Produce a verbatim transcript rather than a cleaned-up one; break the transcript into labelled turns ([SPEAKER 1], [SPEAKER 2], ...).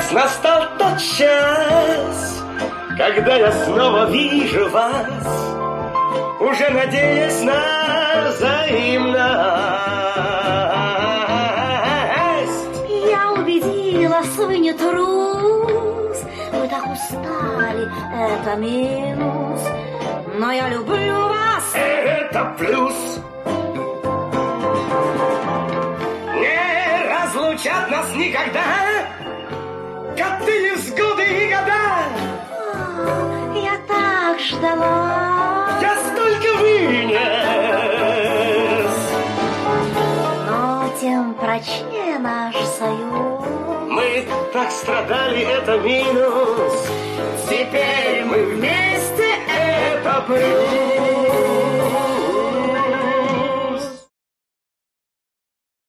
[SPEAKER 1] Наконец настал тот час, когда я снова вижу вас, уже надеясь на взаимность.
[SPEAKER 2] Я убедилась, вы не трус, вы так устали, это минус, но я люблю вас,
[SPEAKER 1] это плюс. Не разлучат нас никогда коты из годы и года.
[SPEAKER 2] О, я так ждала,
[SPEAKER 1] я столько вынес,
[SPEAKER 2] но тем прочнее наш союз.
[SPEAKER 1] Мы так страдали, это минус, теперь мы вместе, это плюс.